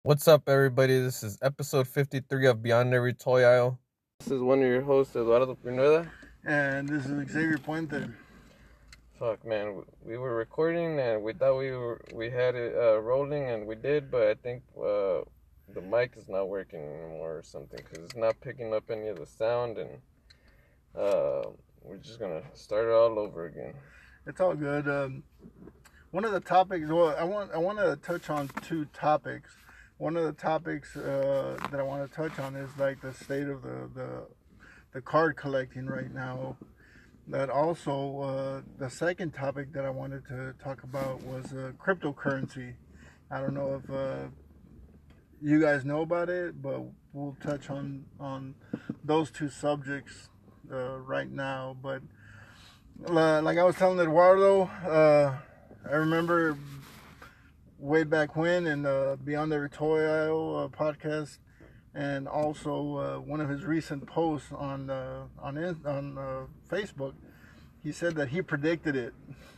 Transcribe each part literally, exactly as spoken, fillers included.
What's up, everybody? This is episode fifty-three of Beyond Every Toy Aisle. This is one of your hosts, Eduardo Pinueda. And this is Xavier Puente. Fuck, man. We were recording and we thought we were we had it uh, rolling, and we did, but I think uh, the mic is not working anymore or something because it's not picking up any of the sound, and uh, we're just going to start it all over again. It's all good. Um, one of the topics, well, I want I want to touch on two topics. One of the topics uh, that I want to touch on is like the state of the, the, the card collecting right now. That also, uh, the second topic that I wanted to talk about was uh, cryptocurrency. I don't know if uh, you guys know about it, but we'll touch on, on those two subjects uh, right now. But uh, like I was telling Eduardo, uh, I remember way back when in the Beyond Every Toy Aisle uh, podcast, and also uh, one of his recent posts on uh, on on uh, Facebook, he said that he predicted it.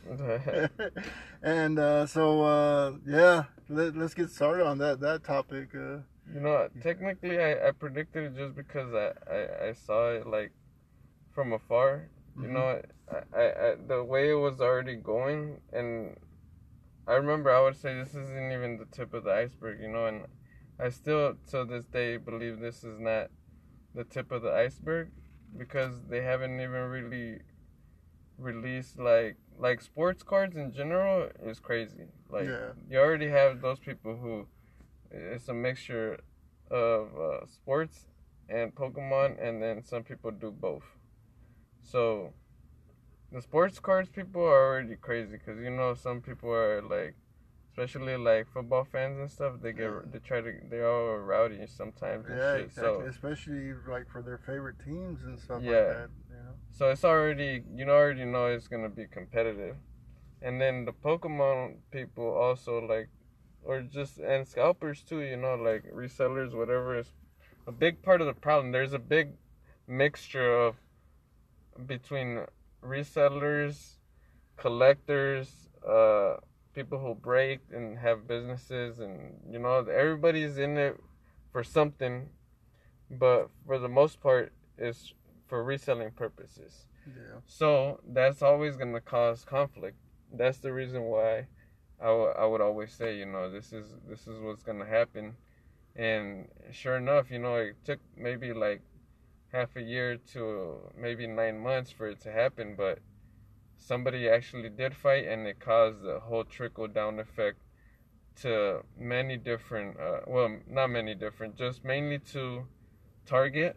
And uh, so uh, yeah, let, let's get started on that that topic. Uh, you know, technically, I, I predicted it just because I, I, I saw it like from afar. You mm-hmm. know, I, I, I the way it was already going, and I remember I would say this isn't even the tip of the iceberg, you know, and I still, to this day, believe this is not the tip of the iceberg because they haven't even really released, like, like sports cards in general is crazy. Like, yeah. You already have those people who, it's a mixture of uh, sports and Pokemon, and then some people do both. So the sports cards people are already crazy because, you know, some people are like, especially like football fans and stuff, they get, they try to, they're all rowdy sometimes and yeah, shit. Exactly. So, especially like for their favorite teams and stuff yeah. like that. You know? So it's already, you know, already know it's going to be competitive. And then the Pokemon people also like, or just, and scalpers too, you know, like resellers, whatever, is a big part of the problem. There's a big mixture of, between resellers, collectors, uh, people who break and have businesses, and you know, everybody's in it for something, but for the most part, it's for reselling purposes. Yeah. So that's always gonna cause conflict. That's the reason why I, w- I would always say, you know, this is this is what's gonna happen, and sure enough, you know, it took maybe like half a year to maybe nine months for it to happen, but somebody actually did fight, and it caused a whole trickle down effect to many different, uh, well, not many different, just mainly to Target.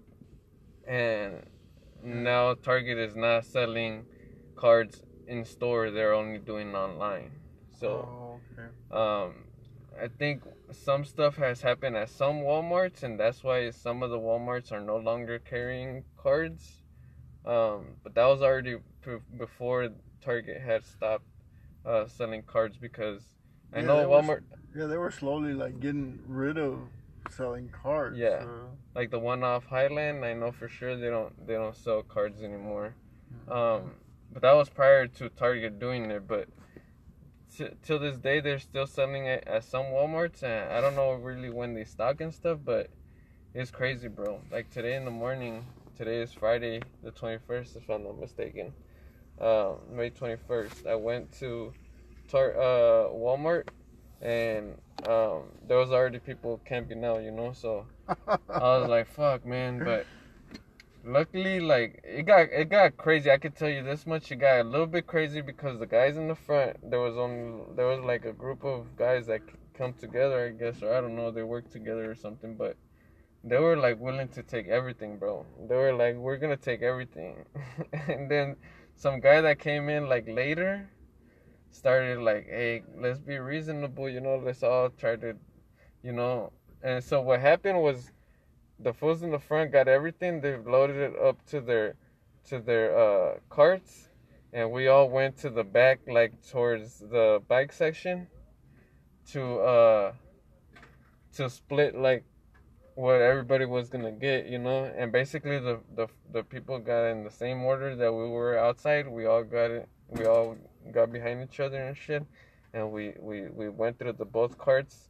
And now Target is not selling cards in store; they're only doing online. So, oh, okay. um, I think some stuff has happened at some Walmarts, and that's why some of the Walmarts are no longer carrying cards. Um, but that was already p- before Target had stopped uh, selling cards, because I yeah, know Walmart. Were, yeah, they were slowly like getting rid of selling cards. Yeah, so. like the one off Highland, I know for sure they don't they don't sell cards anymore. Um, but that was prior to Target doing it. But t- till this day, they're still selling it at some Walmarts, and I don't know really when they stock and stuff. But it's crazy, bro. Like today in the morning. Today is Friday, the twenty-first, if I'm not mistaken. Uh, May twenty-first. I went to Tar- uh, Walmart, and um, there was already people camping out, you know. So I was like, "Fuck, man!" But luckily, like it got it got crazy. I could tell you this much: it got a little bit crazy because the guys in the front, there was only there was like a group of guys that come together, I guess, or I don't know, they work together or something, but they were like willing to take everything, bro. They were like, we're gonna take everything. And then some guy that came in like later started like, hey, let's be reasonable, you know, let's all try to, you know. And so what happened was the fools in the front got everything. They loaded it up to their to their uh, carts, and we all went to the back, like towards the bike section, to uh to split like what everybody was gonna get, you know. And basically the, the the people got in the same order that we were outside. We all got it. We all got behind each other and shit, and we we we went through the both carts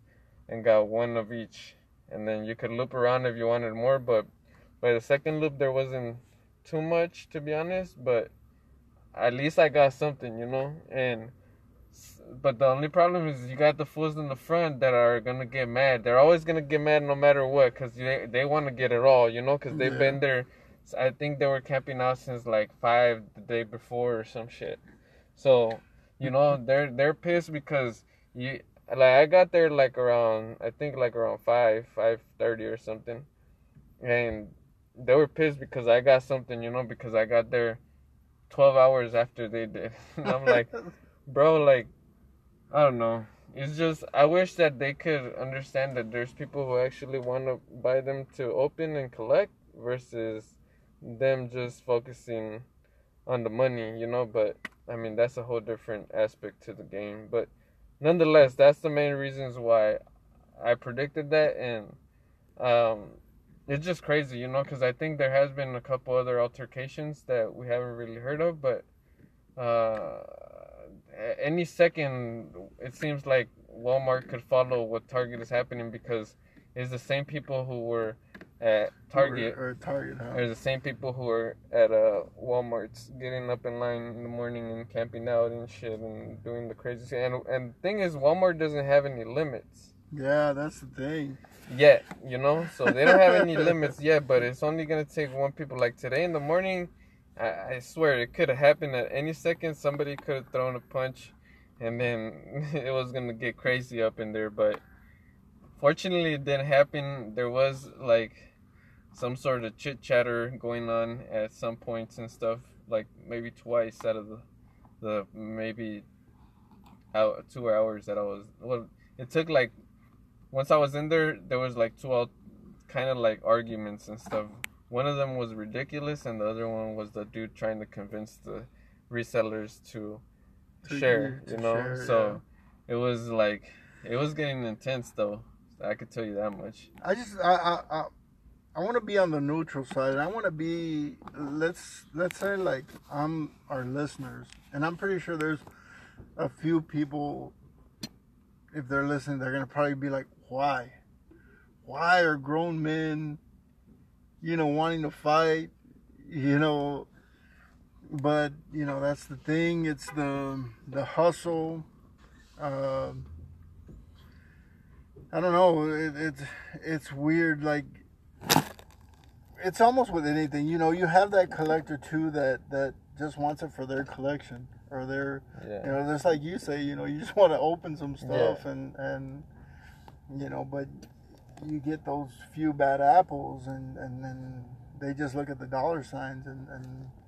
and got one of each, and then you could loop around if you wanted more. But by the second loop, there wasn't too much, to be honest. But at least I got something, you know. And but the only problem is you got the fools in the front that are gonna get mad. They're always gonna get mad no matter what, cause they they want to get it all, you know, cause they've Yeah. been there. I think they were camping out since like five the day before or some shit. So, you know, they're they're pissed because you like I got there like around I think like around five five thirty or something, and they were pissed because I got something, you know, because I got there twelve hours after they did. And I'm like, bro, like, I don't know. It's just, I wish that they could understand that there's people who actually want to buy them to open and collect versus them just focusing on the money, you know. But, I mean, that's a whole different aspect to the game. But, nonetheless, that's the main reasons why I predicted that. And um, it's just crazy, you know, because I think there has been a couple other altercations that we haven't really heard of. But, uh, any second, it seems like Walmart could follow what Target is happening because it's the same people who were at Target, or, or Target, huh? or the same people who are at uh, Walmart's getting up in line in the morning and camping out and shit and doing the crazy shit. And and the thing is, Walmart doesn't have any limits. Yeah, that's the thing. Yet, you know, so they don't have any limits yet. But it's only gonna take one people. Like today in the morning. I, I swear it could have happened at any second. Somebody could have thrown a punch, and then it was gonna get crazy up in there. But fortunately, it didn't happen. There was like some sort of chit chatter going on at some points and stuff. Like maybe twice out of the the maybe out two hours that I was. Well, it took like once I was in there, there was like two out, kind of like arguments and stuff. One of them was ridiculous, and the other one was the dude trying to convince the resellers to, to share, to you know? Share, so yeah. It was like, it was getting intense, though. I could tell you that much. I just, I, I, I, I want to be on the neutral side, and I want to be, let's, let's say, like, I'm our listeners, and I'm pretty sure there's a few people, if they're listening, they're going to probably be like, why? Why are grown men... you know, wanting to fight, you know, but, you know, that's the thing. It's the the hustle. Uh, I don't know. It, it's it's weird. Like, it's almost with anything. You know, you have that collector, too, that, that just wants it for their collection. Or their, yeah. you know, just like you say, you know, you just want to open some stuff yeah. and, and, you know, but... you get those few bad apples, and, and then they just look at the dollar signs, and, and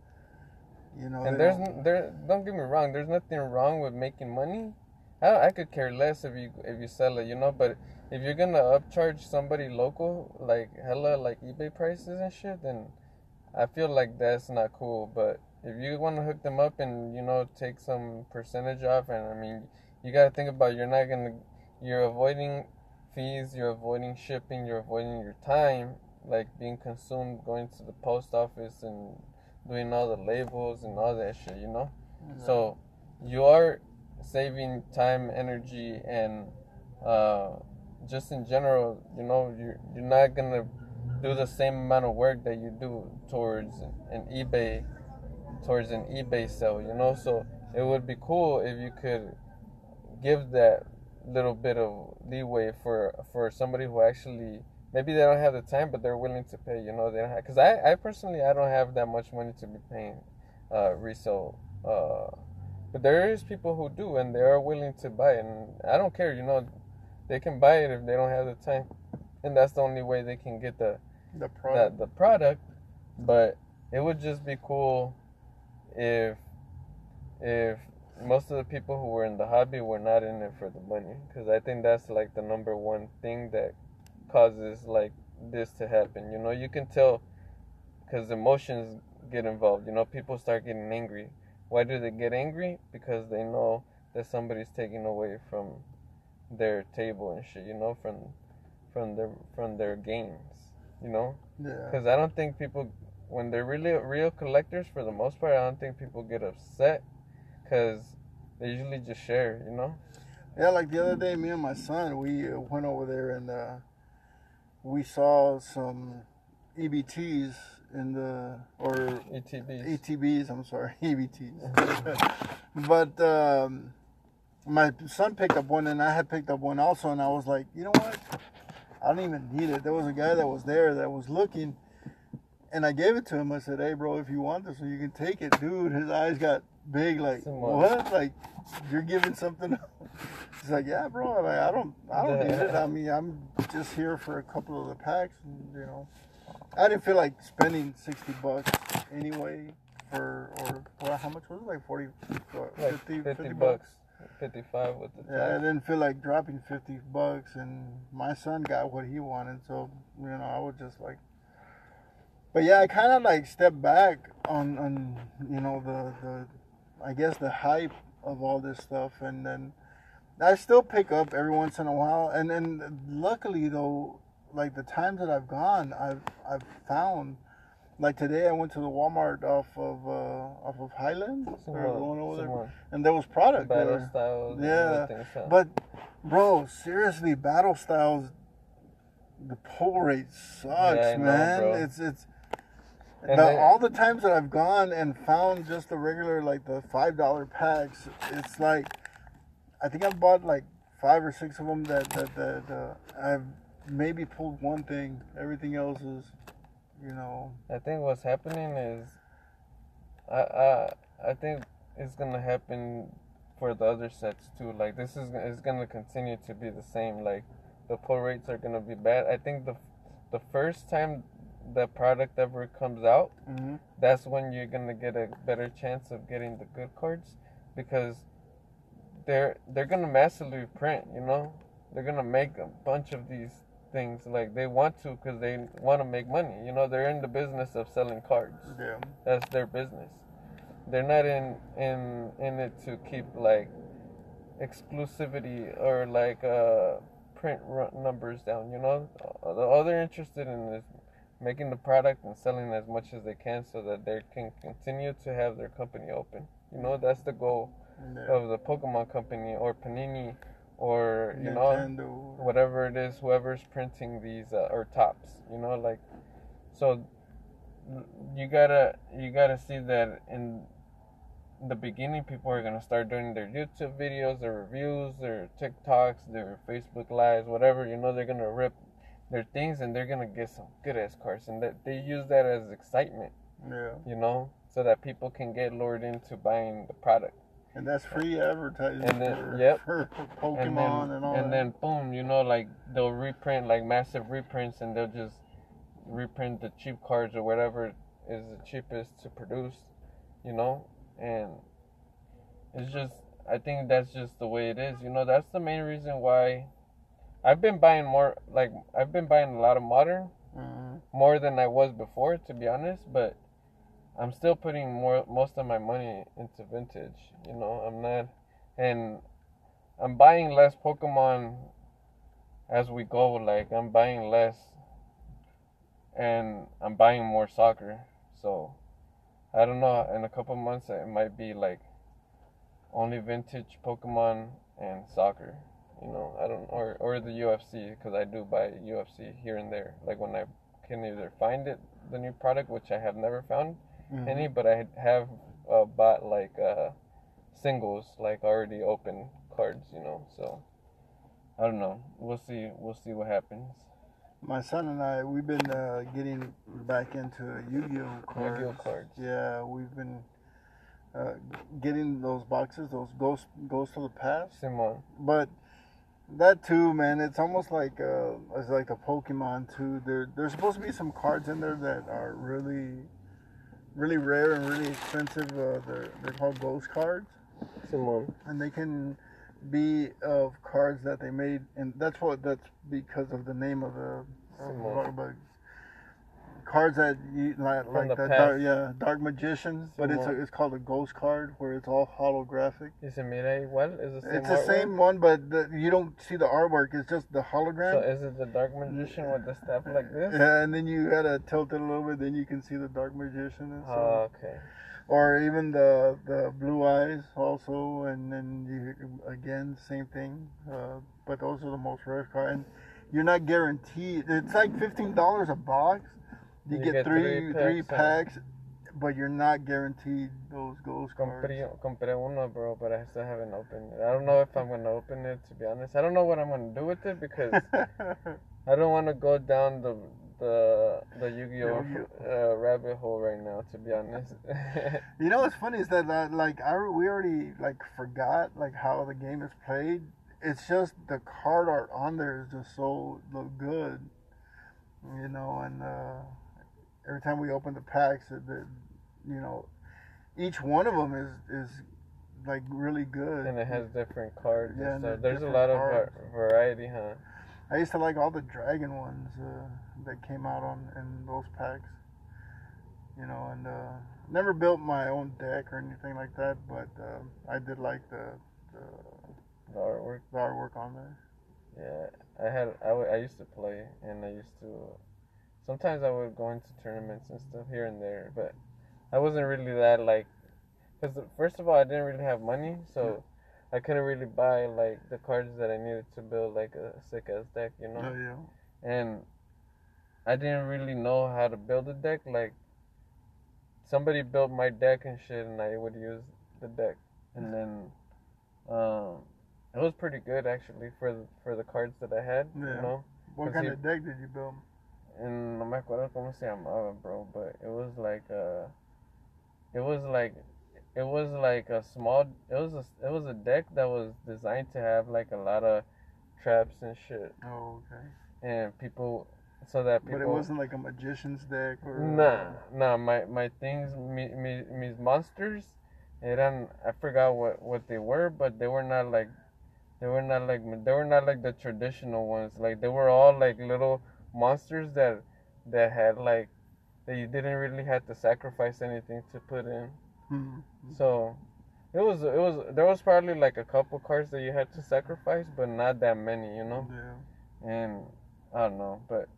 you know. And there's don't... there. Don't get me wrong. There's nothing wrong with making money. I I could care less if you if you sell it, you know. But if you're gonna upcharge somebody local, like hella like eBay prices and shit, then I feel like that's not cool. But if you want to hook them up and you know take some percentage off, and I mean, you gotta think about you're not gonna you're avoiding fees, you're avoiding shipping, you're avoiding your time, like being consumed going to the post office and doing all the labels and all that shit, you know? Mm-hmm. So you are saving time, energy, and uh, just in general, you know, you're, you're not going to do the same amount of work that you do towards an eBay, towards an eBay sale, you know? So it would be cool if you could give that little bit of leeway for for somebody who actually maybe they don't have the time but they're willing to pay, you know. They don't have, because I, I personally I don't have that much money to be paying uh resale, uh but there is people who do and they are willing to buy it, and I don't care, you know. They can buy it if they don't have the time, and that's the only way they can get the the product, the, the product. But it would just be cool if if most of the people who were in the hobby were not in it for the money, because I think that's like the number one thing that causes like this to happen. You know, you can tell because emotions get involved. You know, people start getting angry. Why do they get angry? Because they know that somebody's taking away from their table and shit. You know, from from their from their games. You know, yeah. Because I don't think people, when they're really real collectors, for the most part, I don't think people get upset. Because they usually just share, you know? Yeah, like the other day, me and my son, we uh, went over there and uh, we saw some E B Ts in the, or E T Bs. A T Bs, I'm sorry, E B Ts. But um, my son picked up one and I had picked up one also, and I was like, you know what? I don't even need it. There was a guy that was there that was looking, and I gave it to him. I said, hey, bro, if you want this one, you can take it. Dude, his eyes got big, like, what? Like, you're giving something? He's like, yeah, bro. Like, I don't, I don't need it. I mean, I'm just here for a couple of the packs, and, you know. I didn't feel like spending sixty bucks anyway for, or, well, how much was it? Like forty, like fifty, fifty, fifty bucks. bucks. fifty-five with the tax. Yeah, I didn't feel like dropping fifty bucks, and my son got what he wanted, so, you know, I was just like, but yeah, I kind of like stepped back on, on, you know, the, the, I guess the hype of all this stuff, and then I still pick up every once in a while, and then luckily though, like the times that I've gone, I've, I've found, like today I went to the Walmart off of uh, off of Highland, or the one over there, and there was product Battle there. Styles. Yeah, so. But bro, seriously, Battle Styles, the pull rate sucks, yeah, man. Know, it's it's and the, then, all the times that I've gone and found just the regular, like the five dollar packs. It's like I think I've bought like five or six of them that that that uh, I've maybe pulled one thing. Everything else is, you know. I think what's happening is, I I I think it's gonna happen for the other sets too. Like this is is gonna continue to be the same. Like the pull rates are gonna be bad. I think the the first time the product ever comes out, mm-hmm. that's when you're gonna get a better chance of getting the good cards, because they're they're gonna massively print. You know, they're gonna make a bunch of these things, like they want to, because they want to make money. You know, they're in the business of selling cards. Yeah, that's their business. They're not in in in it to keep like exclusivity or like uh print run numbers down. You know, all they're interested in is making the product and selling as much as they can so that they can continue to have their company open. You know, that's the goal yeah. of the Pokemon company or Panini or you Nintendo. know whatever it is, whoever's printing these uh, or Tops, you know, like, so you gotta you gotta see that in the beginning people are gonna start doing their YouTube videos, their reviews, their TikToks, their Facebook lives, whatever, you know, they're gonna rip their things and they're gonna get some good ass cards, and that they use that as excitement, yeah, you know, so that people can get lured into buying the product. And that's free advertising and then, for, yep. for Pokemon and, then, and all And that. then, boom, you know, like, they'll reprint, like, massive reprints, and they'll just reprint the cheap cards or whatever is the cheapest to produce, you know? And it's just, I think that's just the way it is. You know, that's the main reason why I've been buying more, like, I've been buying a lot of modern, mm-hmm. more than I was before, to be honest, but I'm still putting more most of my money into vintage, you know. I'm not, and I'm buying less Pokemon as we go. Like, I'm buying less, and I'm buying more soccer. So I don't know. In a couple months, it might be like only vintage Pokemon and soccer. You know, I don't, or or the U F C, because I do buy U F C here and there. Like when I can either find it, the new product, which I have never found. Mm-hmm. Any, but I have uh, bought like uh, singles, like already open cards, you know. So I don't know. We'll see. We'll see what happens. My son and I, we've been uh, getting back into Yu-Gi-Oh cards. Yu-Gi-Oh cards. Yeah, we've been uh, getting those boxes, those Ghost Ghost of the Past. Simon. But that too, man, it's almost like uh, it's like the Pokemon too. There, there's supposed to be some cards in there that are really. really rare and really expensive. Uh, they're, they're called ghost cards. Simone. And they can be of cards that they made, and that's what that's because of the name of the of, cards that you like, like the dark, yeah, Dark Magician, but it's a, it's called a ghost card where it's all holographic. Is it mira igual? Is it the same It's the artwork? same one, but the, you don't see the artwork. It's just the hologram. So is it the Dark Magician with the staff like this? Yeah, and then you gotta tilt it a little bit, then you can see the Dark Magician and stuff. Oh, okay. Or even the the blue eyes also, and then you, again same thing. Uh, but those are the most rare cards, and you're not guaranteed. It's like fifteen dollars a box. You, You get, get three three three packs, packs, but you're not guaranteed those ghost cards. Compré, compré uno, bro, but I still haven't opened it. I don't know if I'm gonna open it, to be honest. I don't know what I'm gonna do with it because I don't want to go down the the the Yu-Gi-Oh uh, rabbit hole right now, to be honest. You know what's funny is that uh, like I we already like forgot like how the game is played. It's just the card art on there is just so look good, you know. And uh, every time we open the packs, it, it, you know, each one of them is is like really good. And it has different cards. Yeah, and stuff. and There's a lot of cards. var- variety, huh? I used to like all the dragon ones uh, that came out on in those packs. You know, and uh, never built my own deck or anything like that, but uh, I did like the, the The artwork. the artwork on there. Yeah, I had I, w- I used to play, and I used to. Sometimes I would go into tournaments and stuff here and there, but I wasn't really that like. Because first of all, I didn't really have money, so I couldn't really buy like the cards that I needed to build like a sick ass deck, you know. Oh yeah. And I didn't really know how to build a deck. Like somebody built my deck and shit, and I would use the deck, and then um, it was pretty good actually for the, for the cards that I had. Yeah. You know. What kind he, of deck did you build? And no me acuerdo cómo se llamaba, bro, but it was like uh, it was like. It was like a small. It was a. It was a deck that was designed to have like a lot of traps and shit. Oh, okay. And people, so that people. But it wasn't like a magician's deck or. Nah, nah. My my things, me, me, mis monsters, eran. I forgot what what they were, but they were not like. They were not like. They were not like the traditional ones. Like they were all like little monsters that that had like that you didn't really have to sacrifice anything to put in. Mm-hmm. So it was it was there was probably like a couple cards that you had to sacrifice, but not that many, you know. Yeah. And I don't know, but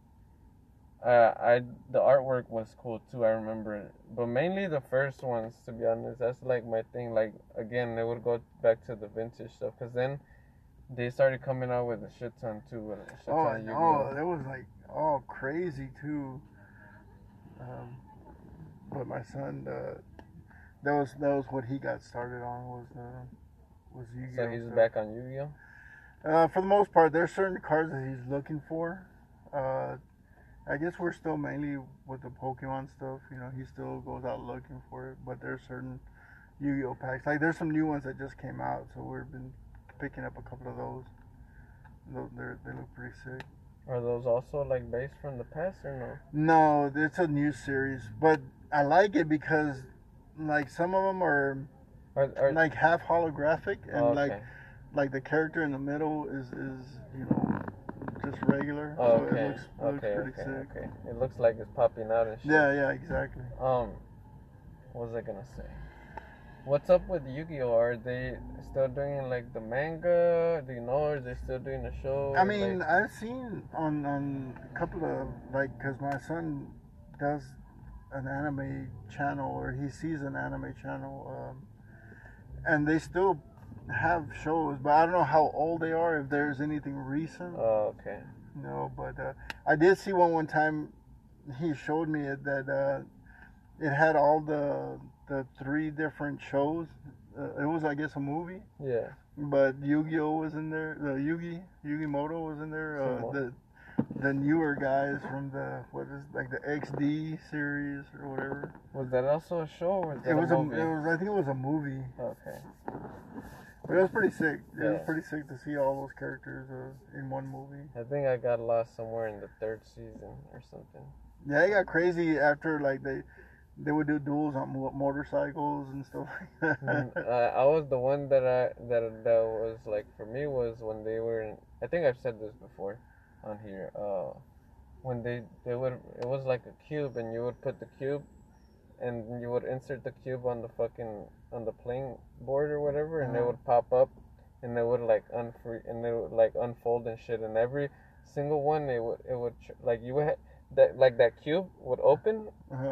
uh, I the artwork was cool too. I remember it, but mainly the first ones, to be honest. That's like my thing. Like again, they would go back to the vintage stuff, because then they started coming out with a shit ton too. With a shit Oh, ton I of know. It was like all crazy too. Um, but my son. Uh, That was that was what he got started on was uh, was Yu-Gi-Oh. So he's stuff. back on Yu-Gi-Oh. Uh, for the most part, there's certain cards that he's looking for. Uh, I guess we're still mainly with the Pokemon stuff. You know, he still goes out looking for it. But there's certain Yu-Gi-Oh packs. Like there's some new ones that just came out, so we've been picking up a couple of those. They they look pretty sick. Are those also like based from the past or no? No, it's a new series, but I like it because. Like some of them are, are, are like half holographic, and oh, okay. like like the character in the middle is is you know just regular. Oh, so okay. it looks, okay. looks pretty okay. sick. Okay. It looks like it's popping out and shit. Yeah, yeah, exactly. Um, what was I gonna say? What's up with Yu-Gi-Oh? Are they still doing like the manga? Do you know? Are they still doing the show? I mean, like... I've seen on on a couple of like because my son does an anime channel, or he sees an anime channel, um, and they still have shows, but I don't know how old they are, if there's anything recent. Oh, okay. No, but uh, I did see one one time. He showed me it that uh, it had all the the three different shows. Uh, it was, I guess, a movie. Yeah. But Yu-Gi-Oh was in there. The Yugi Yugi Moto was in there. Uh, the the newer guys from the what is like the X D series or whatever. Was that also a show? Or was that it was a a, movie? it was I think it was a movie. Okay. But it was pretty sick. It yeah. was pretty sick to see all those characters uh, in one movie. I think I got lost somewhere in the third season or something. Yeah, it got crazy after like they they would do duels on mo- motorcycles and stuff like that. uh, I was the one that I that that was like for me was when they were in, I think I've said this before on here. Uh, when they they would it was like a cube, and you would put the cube, and you would insert the cube on the fucking on the playing board or whatever, and uh-huh. it would pop up, and it would like unfree and it would like unfold and shit, and every single one it would it would like you would ha- that like that cube would open. Uh-huh.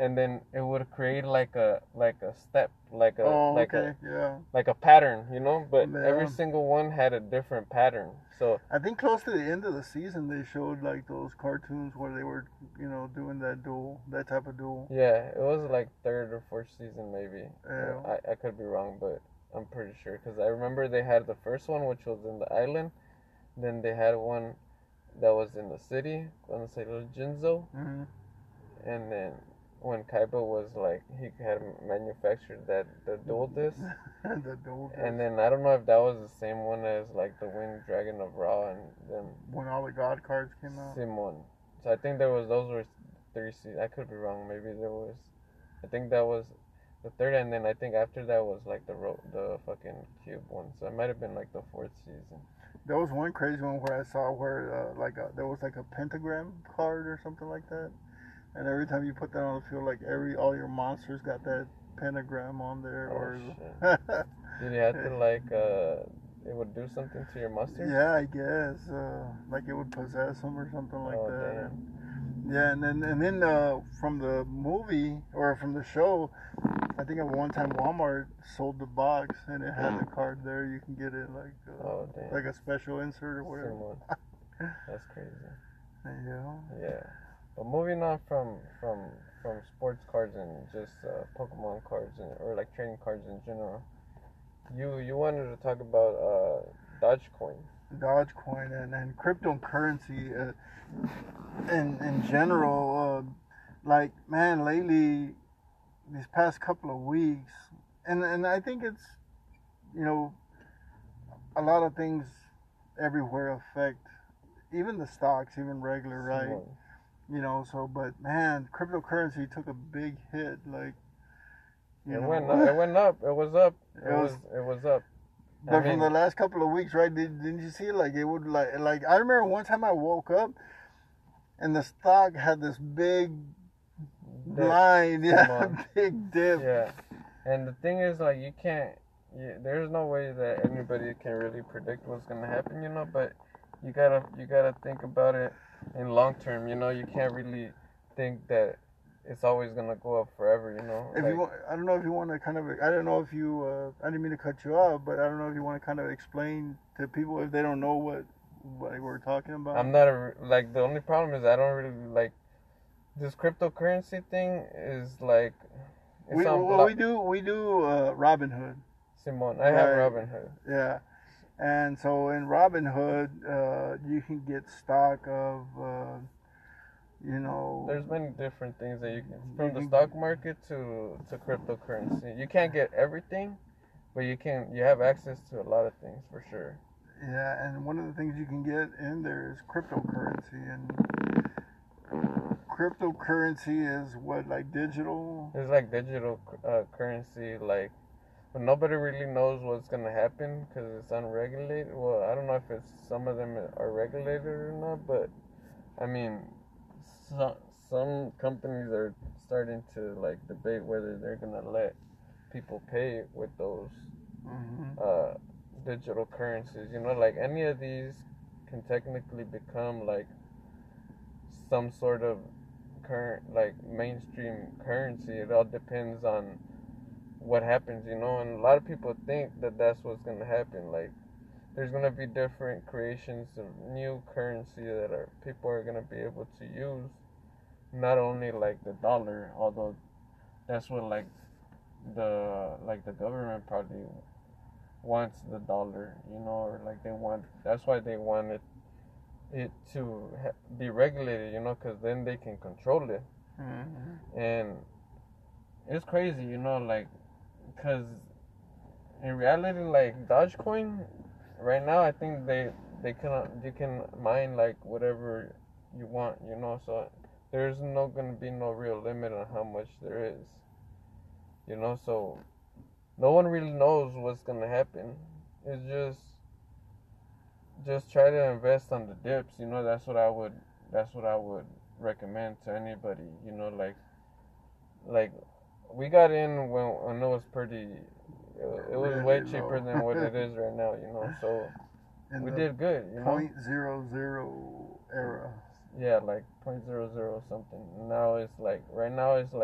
and then it would create like a like a step, like a Oh, like okay, a yeah. like a pattern, you know. But Yeah. every single one had a different pattern. So I think close to the end of the season they showed like those cartoons where they were, you know, doing that duel, that type of duel. yeah, it was like third or fourth season maybe. Yeah. I I could be wrong, but I'm pretty sure because I remember they had the first one, which was in the island. Then they had one that was in the city, cuando salió Jinzo, Mm-hmm. and then when Kaiba was like he had manufactured that the dual disc, The duel. and then I don't know if that was the same one as like the Winged Dragon of Ra and them When all the god cards came out. Simon. So I think there was those were three seasons. I could be wrong. Maybe there was. I think that was the third, and then I think after that was like the ro- the fucking cube one. So it might have been like the fourth season. There was one crazy one where I saw where uh, like a, there was like a pentagram card or something like that, and every time you put that on the field, like every all your monsters got that pentagram on there. Oh, or shit. Did you have to like uh, it would do something to your monster? Yeah, I guess uh, like it would possess them or something like Oh, that. damn. And, yeah, and then and then uh, from the movie or from the show, I think at one time Walmart sold the box and it had the card there. You can get it like uh, Oh, damn. like a special insert or whatever. Simon. That's crazy. Yeah. Yeah. But moving on from from from sports cards and just uh, Pokemon cards and, or like trading cards in general, you you wanted to talk about uh, Dogecoin. Dogecoin and, and cryptocurrency uh, in in general, uh, like man, lately these past couple of weeks, and and I think it's, you know, a lot of things everywhere affect even the stocks, even regular, right? Simon. You know, so but man, cryptocurrency took a big hit, like you It know. went up. It went up. It was up. It, It was- was it was up. But I from mean, the last couple of weeks, right? Did, didn't you see like it would like like I remember one time I woke up and the stock had this big dip. line, yeah, on. big dip. Yeah, and the thing is, like, you can't. You, there's no way that anybody can really predict what's gonna happen, you know. But you gotta you gotta think about it in long term. You know, you can't really think that it's always gonna go up forever. You know. If Like, you want, I don't know if you want to kind of, I don't know if you, uh, I didn't mean to cut you off, but I don't know if you want to kind of explain to people if they don't know what, what we're talking about. I'm not a like the only problem is I don't really like this cryptocurrency thing is like it's we, on well, block. we do, we do uh, Robinhood. Simone, I have Right. Robinhood. Yeah. And so in Robinhood, uh, you can get stock of, uh, you know, There's many different things that you can from the Mhm. stock market to to cryptocurrency. You can't get everything, but you can you have access to a lot of things for sure. yeah, and one of the things you can get in there is cryptocurrency, and cryptocurrency is what, like digital? It's like digital uh, currency, like, but nobody really knows what's gonna happen because it's unregulated. Well, I don't know if it's some of them are regulated or not, but I mean, some some companies are starting to like debate whether they're gonna let people pay with those Mm-hmm. uh, digital currencies. You know, like any of these can technically become like some sort of current, like mainstream currency. It all depends on what happens, you know. And a lot of people think that that's what's gonna happen. Like, there's gonna be different creations of new currency that are people are gonna be able to use. Not only like the dollar, although that's what like the like the government probably wants the dollar, you know, or like they want. That's why they wanted it to ha- be regulated, you know, because then they can control it. Mm-hmm. And it's crazy, you know, like, because in reality, like Dogecoin, right now, I think they they can you can mine like whatever you want, you know. So there's no gonna be no real limit on how much there is, you know. So no one really knows what's gonna happen. It's just just try to invest on the dips, you know. That's what I would that's what I would recommend to anybody, you know. Like like we got in when when it was pretty. It was Really way low. cheaper than what it is right now, you know. So In we the did good, you know. point zero zero era. Yeah, like point zero zero something. Now it's like right now it's like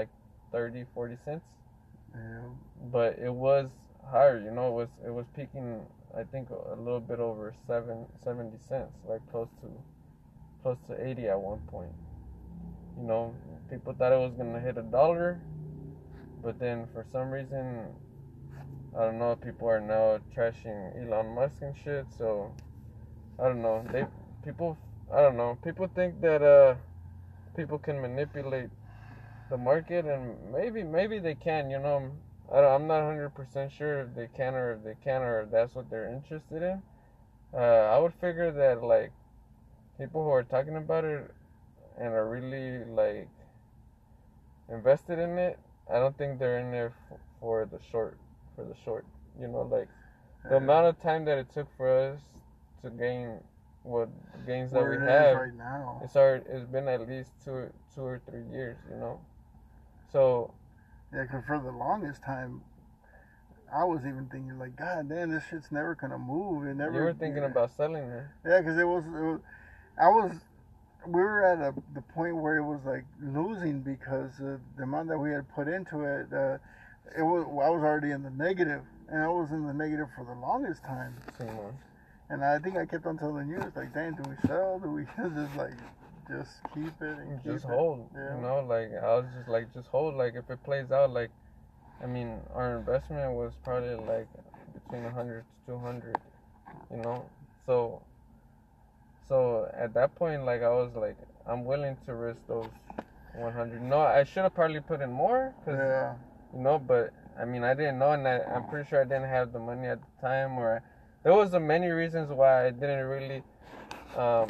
thirty, forty cents. Yeah. But it was higher, you know, it was it was peaking I think a little bit over seven seventy cents, like close to close to eighty at one point. You know, people thought it was gonna hit a dollar, but then for some reason, I don't know, people are now trashing Elon Musk and shit, so I don't know. They people I don't know. People think that uh people can manipulate the market, and maybe maybe they can, you know. I don't, I'm not one hundred percent sure if they can or if they can or if that's what they're interested in. Uh, I would figure that like people who are talking about it and are really like invested in it, I don't think they're in there f- for the short, for the short. You know, like the Yeah. amount of time that it took for us to gain what gains that Where we it is have, right now. it's already, it's been at least two two or three years. You know, so Yeah, 'cause for the longest time, I was even thinking like, God damn, this shit's never gonna move. It never. you were thinking about selling it. Yeah, because it was, it was. I was. We were at a, the point where it was like losing because uh, the amount that we had put into it. Uh, it was. I was already in the negative, and I was in the negative for the longest time. Simon. And I think I kept on telling you, it's like, dang, do we sell? Do we just like, just keep it and keep Just it? hold, Yeah. you know, like I was just like, just hold, like if it plays out, like, I mean, our investment was probably like between one hundred to two hundred, you know, so, so at that point, like I was like, I'm willing to risk those one hundred. No, I should have probably put in more, cause, Yeah. you know, but I mean, I didn't know, and I, I'm pretty sure I didn't have the money at the time, or there was a many reasons why I didn't really, um,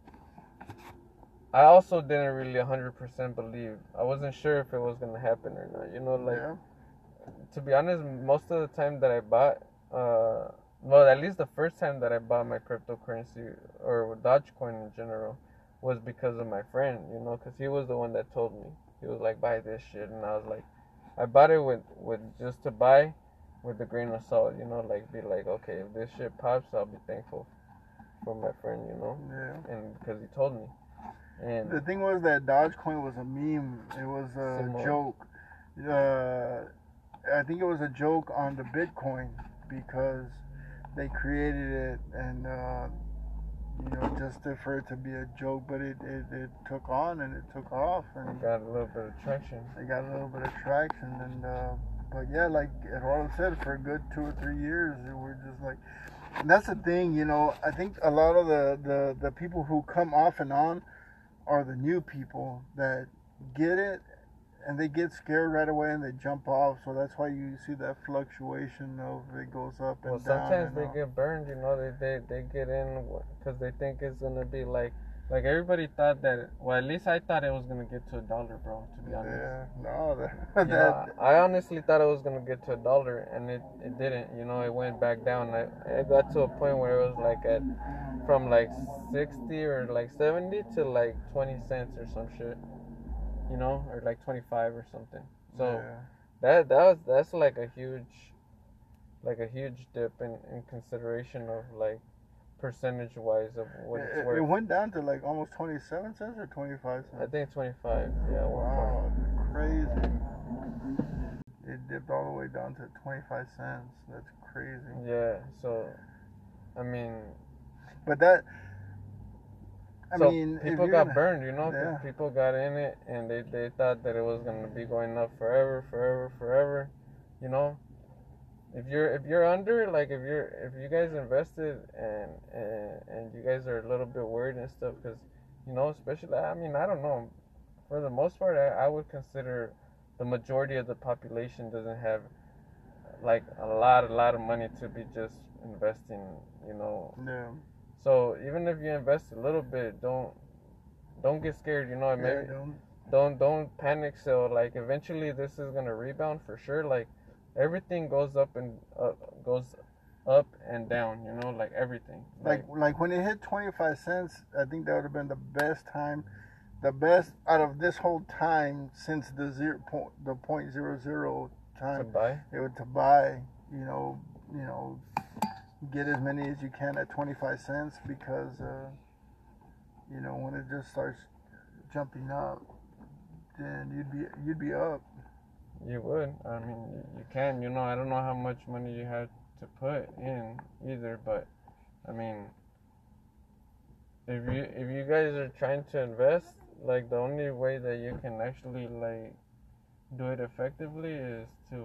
I also didn't really one hundred percent believe. I wasn't sure if it was going to happen or not. You know, like, Yeah. to be honest, most of the time that I bought, uh, well, at least the first time that I bought my cryptocurrency or Dogecoin in general was because of my friend, you know, because he was the one that told me. He was like, buy this shit. And I was like, I bought it with, with just to buy with a grain of salt, you know, like, be like, okay, if this shit pops, I'll be thankful for my friend, you know, Yeah. and because he told me. And The thing was that Dogecoin was a meme. It was a Simone. joke. Uh, I think it was a joke on the Bitcoin because they created it and uh, you know just to, for it to be a joke, but it, it, it took on and it took off and got a little bit of traction. they got a little bit of traction and uh, but yeah, like Eduardo said, for a good two or three years, we're just like. And that's the thing, you know. I think a lot of the, the, the people who come off and on are the new people that get it and they get scared right away and they jump off. So that's why you see that fluctuation of it goes up and Well, down. sometimes and they all. get burned, you know. They they, they get in because they think it's gonna be like like everybody thought that. Well, at least I thought it was gonna get to a dollar, bro. To be honest. Yeah, no, that, You know, I I honestly thought it was gonna get to a dollar, and it, it didn't. You know, it went back down. I it got to a point where it was like at from like sixty or like seventy to like twenty cents or some shit. You know, or like twenty-five or something. So yeah. that that was that's like a huge, like a huge dip in, in consideration of like percentage wise of what it's It, worth. it went down to like almost twenty-seven cents or twenty-five I cents. think twenty-five. Yeah, one point. Wow, crazy. It dipped all the way down to twenty-five cents. That's crazy. Yeah. So, I mean, But that, I so mean, if people you're got gonna- burned, you know, 'cause yeah. people got in it and they, they thought that it was gonna be going up forever, forever, forever. You know, if you're if you're under, like if you're if you guys invested and and, and you guys are a little bit worried and stuff, because you know, especially I mean I don't know, for the most part I, I would consider the majority of the population doesn't have like a lot a lot of money to be just investing, you know. Yeah. So even if you invest a little bit, don't don't get scared. You know, Yeah, maybe don't- don't don't panic. So like eventually this is gonna rebound for sure. Like everything goes up and uh, goes up and down. You know, like everything. Like like when it hit twenty-five cents, I think that would have been the best time, the best out of this whole time since the zero point the point zero zero to time. buy. It would to buy, you know, you know, get as many as you can at twenty-five cents because, uh, you know, when it just starts jumping up, then you'd be you'd be up. You would. I mean, you, you can. You know, I don't know how much money you have to put in either, but I mean, if you if you guys are trying to invest, like the only way that you can actually like do it effectively is to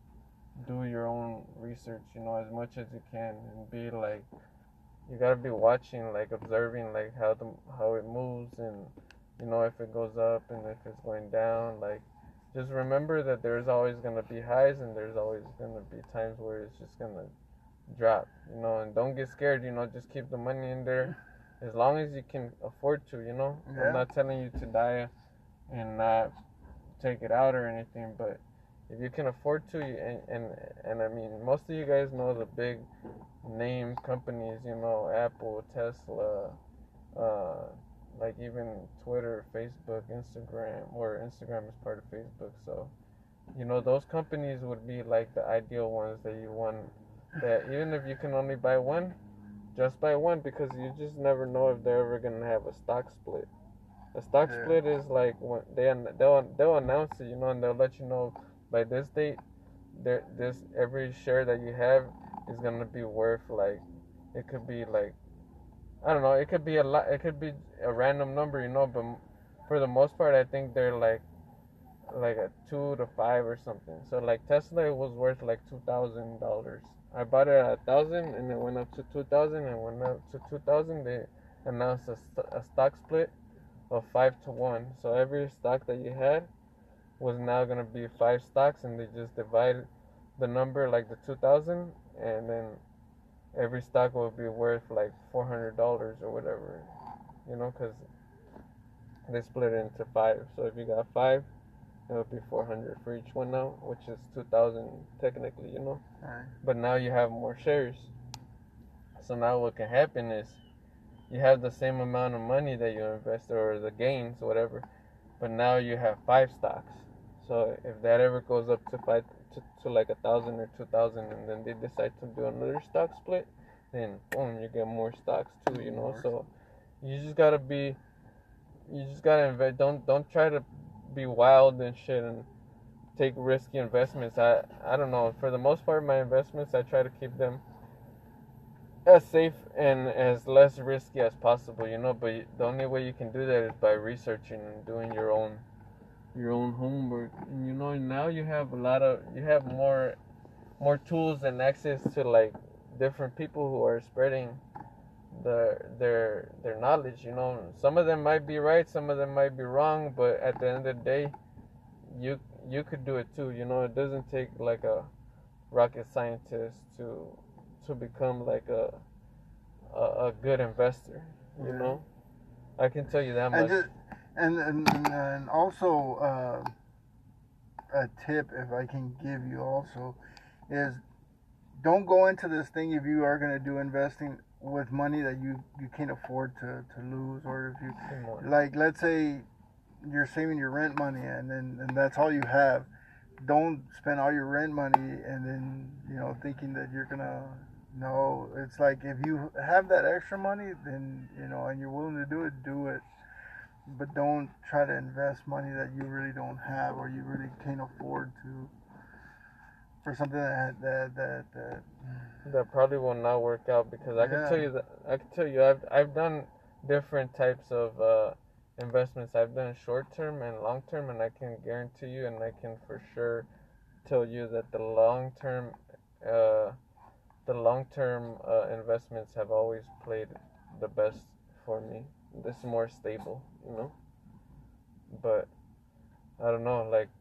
do your own research. You know, as much as you can, and be like, you gotta be watching, like observing, like how the how it moves, and you know if it goes up and if it's going down. Like, just remember that there's always gonna be highs and there's always gonna be times where it's just gonna drop. You know, and don't get scared. You know, just keep the money in there as long as you can afford to. You know, Yeah. I'm not telling you to die and not take it out or anything, but if you can afford to, and and and I mean, most of you guys know the big name companies, you know, Apple, Tesla, uh, like even Twitter, Facebook, Instagram, or Instagram is part of Facebook. So, you know, those companies would be like the ideal ones that you want. That even if you can only buy one, just buy one, because you just never know if they're ever gonna have a stock split. A stock Yeah. split is like when they they'll they'll announce it, you know, and they'll let you know by this date, there this every share that you have is gonna be worth, like, it could be like, I don't know, it could be a lot, it could be a random number, you know, but for the most part, I think they're like like a two to five or something. So like Tesla was worth like two thousand dollars. I bought it at a thousand, and it went up to two thousand, and went up to two thousand. They announced a, st- a stock split of five to one. So every stock that you had was now gonna be five stocks, and they just divided the number like the two thousand, and then every stock will be worth like four hundred dollars or whatever, you know, because they split it into five. So if you got five, it would be four hundred for each one now, which is two thousand technically, you know. Right. But now you have more shares. So now what can happen is you have the same amount of money that you invested, or the gains, whatever, but now you have five stocks. So if that ever goes up to five to, to like a thousand or two thousand, and then they decide to do another stock split, then boom, you get more stocks too, you know. So you just gotta be, you just gotta invest. Don't don't try to be wild and shit and take risky investments. I I don't know. For the most part, my investments, I try to keep them as safe and as less risky as possible, you know. But the only way you can do that is by researching and doing your own your own homework. And you know, now you have a lot of you have more more tools and access to like different people who are spreading their their their knowledge. You know, some of them might be right, some of them might be wrong, but at the end of the day, you you could do it too. You know, it doesn't take like a rocket scientist to to become like a a, a good investor. You Yeah. know, I can tell you that And much. just, and, and and also uh, a tip, if I can give you also, is don't go into this thing if you are going to do investing with money that you you can't afford to, to lose, or if you, like, let's say you're saving your rent money, and then and that's all you have. Don't spend all your rent money and then, you know, thinking that you're gonna, no, it's like if you have that extra money, then, you know, and you're willing to do it, do it. But don't try to invest money that you really don't have, or you really can't afford to, for something that that that, that that probably will not work out, because I can Yeah. tell you that I can tell you I've I've done different types of uh, investments. I've done short term and long term, and I can guarantee you, and I can for sure tell you that the long term uh, the long term uh, investments have always played the best for me. This is more stable, you know. But I don't know, like,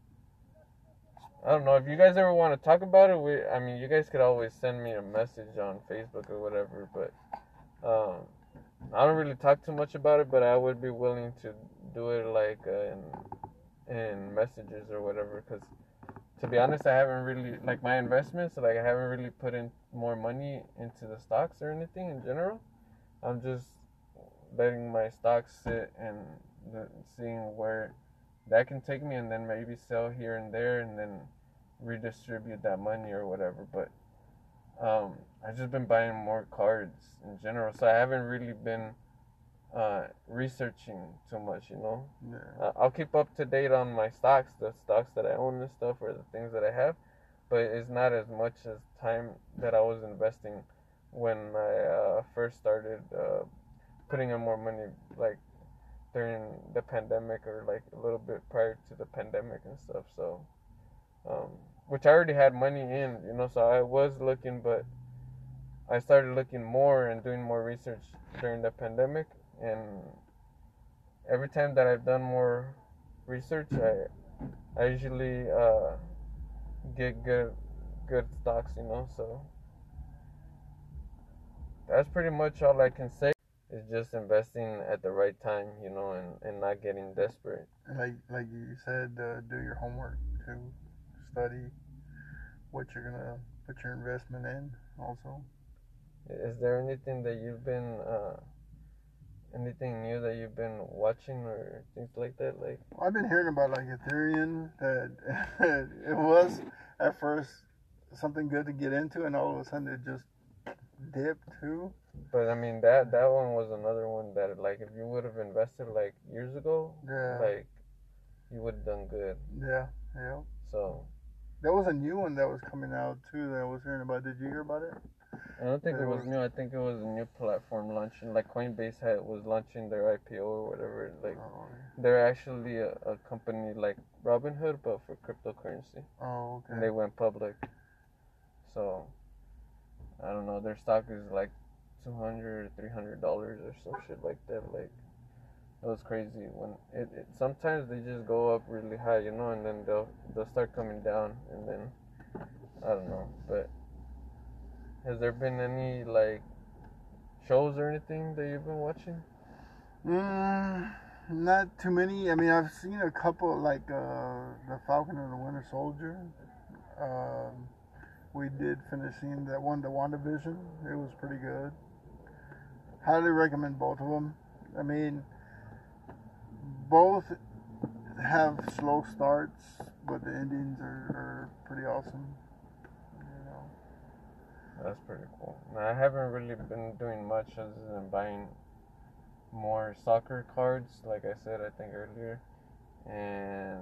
I don't know if you guys ever want to talk about it. We, I mean, you guys could always send me a message on Facebook or whatever. But um, I don't really talk too much about it. But I would be willing to do it like uh, in in messages or whatever. Because to be honest, I haven't really, like, my investments. Like, I haven't really put in more money into the stocks or anything in general. I'm just letting my stocks sit and the, seeing where that can take me, and then maybe sell here and there, and then redistribute that money or whatever. But um, I've just been buying more cards in general, so I haven't really been uh, researching too much, you know. Yeah. Uh, I'll keep up to date on my stocks, the stocks that I own and stuff, or the things that I have, but it's not as much as time that I was investing when I uh, first started uh, putting in more money, like during the pandemic or like a little bit prior to the pandemic and stuff. So, um, which I already had money in, you know, so I was looking, but I started looking more and doing more research during the pandemic, and every time that I've done more research, I I usually uh, get good good stocks, you know. So that's pretty much all I can say. Is just investing at the right time, you know, and, and not getting desperate. Like like you said, uh, do your homework to study what you're gonna put your investment in. Also, Is there anything that you've been uh, anything new that you've been watching or things like that? Like, I've been hearing about like Ethereum that it was at first something good to get into, and all of a sudden it just dipped too. but I mean that that one was another one that, like, if you would have invested like years ago, Yeah. like you would have done good. Yeah, yeah. So There was a new one that was coming out too that I was hearing about. Did you hear about it? I don't think It it was was- new. I think it was a new platform launching. Like Coinbase had was launching their I P O or whatever. Like Oh, they're actually a, a company like Robinhood, but for cryptocurrency, oh and they okay. went public. So I don't know. Their stock is like two hundred, three hundred dollars or some shit like that. Like it was crazy. When it, it sometimes they just go up really high, you know, and then they'll they'll start coming down, and then I don't know. But has there been any like shows or anything that you've been watching? Mm, not too many. I mean, I've seen a couple like uh, the Falcon and the Winter Soldier. Um, we did finish seeing that one, the WandaVision. It was pretty good. Highly recommend both of them. I mean, both have slow starts, but the endings are, are pretty awesome. You know. That's pretty cool. Now, I haven't really been doing much other than buying more soccer cards, like I said, I think earlier, and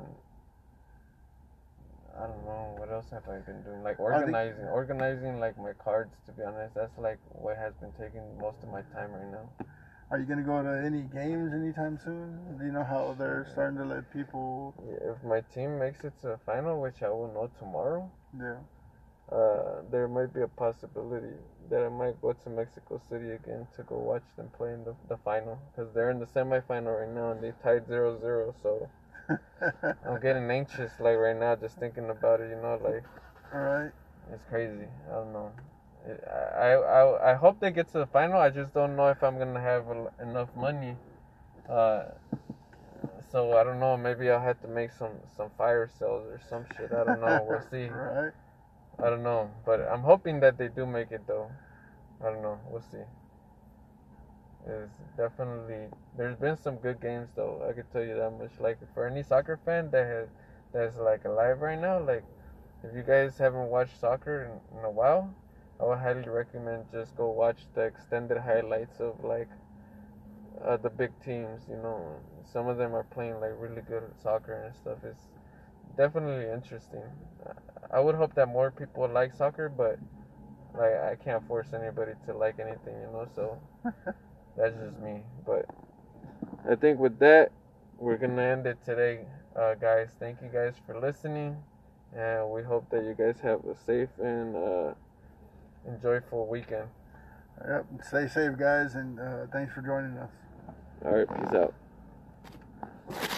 I don't know what else have I been doing. Like organizing, organizing like my cards. To be honest, that's like what has been taking most of my time right now. Are you gonna go to any games anytime soon? Do you know how they're starting to let people? Yeah, if my team makes it to the final, which I will know tomorrow, Yeah. uh, there might be a possibility that I might go to Mexico City again to go watch them play in the, the final, because they're in the semifinal right now and they tied zero zero. So I'm getting anxious like right now just thinking about it. You know, like All right. it's crazy. I don't know. It, I, I I hope they get to the final. I just don't know if I'm gonna have enough money. Uh, so I don't know. Maybe I'll have to make some some fire sales or some shit. I don't know. We'll see. Right. I don't know, but I'm hoping that they do make it though. I don't know. We'll see. It's definitely there's been some good games though. I can tell you that much. Like for any soccer fan that has that's like alive right now, like if you guys haven't watched soccer in, in a while, I would highly recommend just go watch the extended highlights of like uh, the big teams. You know, some of them are playing like really good soccer and stuff. It's definitely interesting. I would hope that more people like soccer, but like I can't force anybody to like anything, you know. So that's just me. But I think with that, we're gonna end it today, uh, guys. Thank you guys for listening, and we hope that you guys have a safe and uh, enjoyable weekend. Yep. Stay safe, guys, and uh, thanks for joining us. All right, peace out.